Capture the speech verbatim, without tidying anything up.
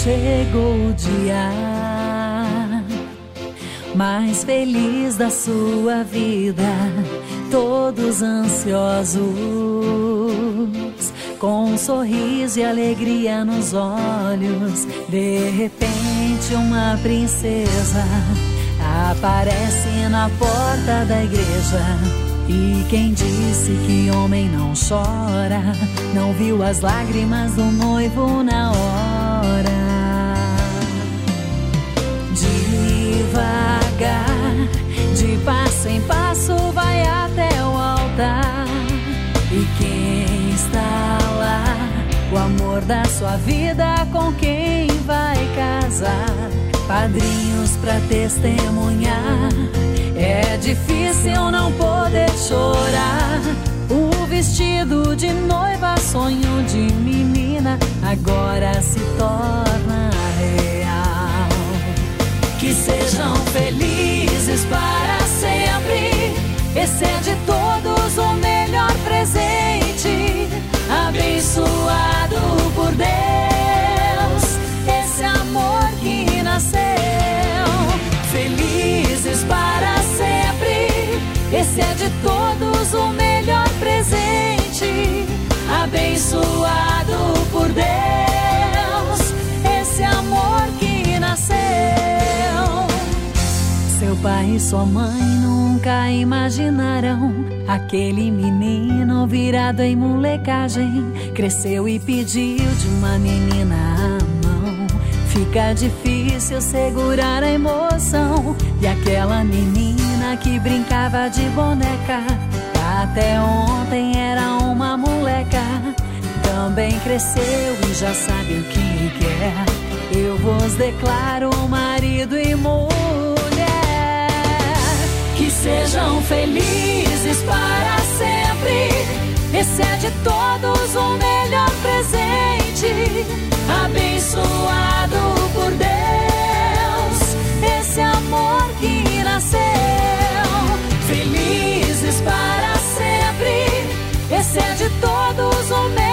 chegou o dia mais feliz da sua vida, todos ansiosos, com um sorriso e alegria nos olhos. De repente uma princesa aparece na porta da igreja. E quem disse que homem não chora, não viu as lágrimas do noivo na hora. Devagar, de passo em passo, vai até o altar. E quem está lá, o amor da sua vida, com quem vai casar? Padrinhos pra testemunhar. É difícil não poder chorar. O vestido de noiva, sonho de menina, agora se torna real. Que sejam felizes para sempre. Esse é de todos o melhor presente, abençoado por Deus, esse amor que nasceu. Felizes para sempre, esse é de todos o melhor presente, abençoado por Deus, esse amor que nasceu. Seu pai e sua mãe nunca imaginaram aquele menino virado em molecagem. Cresceu e pediu de uma menina a mão. Fica difícil segurar a emoção. E aquela menina que brincava de boneca, até ontem era uma moleca, também cresceu e já sabe o que quer. Eu vos declaro marido e mulher. Que sejam felizes para sempre. Esse é de todos o melhor presente, abençoado por Deus, esse amor que nasceu. Felizes para sempre. Esse é de todos o melhor